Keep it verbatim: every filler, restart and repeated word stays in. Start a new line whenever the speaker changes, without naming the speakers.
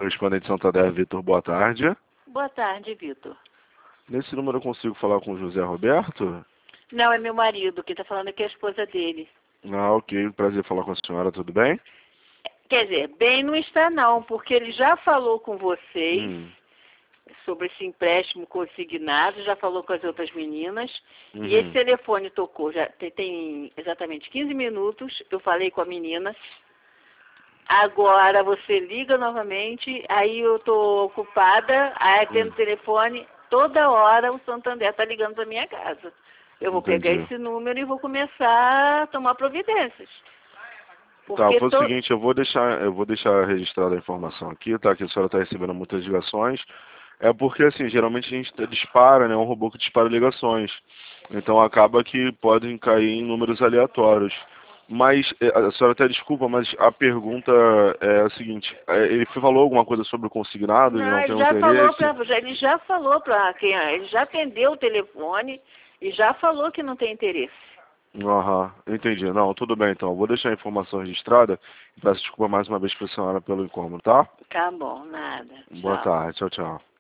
Correspondente Santander, Vitor, boa tarde.
Boa tarde, Vitor.
Nesse número eu consigo falar com o José Roberto?
Não, é meu marido, que está falando aqui é a esposa dele.
Ah, ok. Prazer falar com a senhora, tudo bem?
Quer dizer, bem não está não, porque ele já falou com vocês
Hum.
sobre esse empréstimo consignado, já falou com as outras meninas,
Uhum.
e esse telefone tocou, já tem, tem exatamente quinze minutos, eu falei com a menina. Agora você liga novamente, aí eu estou ocupada, aí atendo o telefone, toda hora o Santander está ligando para minha casa. Eu vou
Entendi.
pegar esse número e vou começar a tomar providências.
Tá,
Porque
foi o
to...
seguinte, eu vou deixar, eu vou deixar registrada a informação aqui, tá? Que a senhora está recebendo muitas ligações. É porque, assim, geralmente a gente dispara, né? É um robô que dispara ligações. Então acaba que podem cair em números aleatórios. Mas, eh, a senhora até desculpa, mas a pergunta é a seguinte, eh, ele falou alguma coisa sobre o consignado, ele
Não,
não tem
ele
um
já falou
interesse?
para ele já falou para quem, ele já atendeu o telefone e já falou que não tem interesse.
Aham, entendi. Não, tudo bem então. Eu vou deixar a informação registrada e peço desculpa mais uma vez para a senhora pelo incômodo, tá?
Tá bom, nada.
Boa
Tchau.
tarde, tchau, tchau.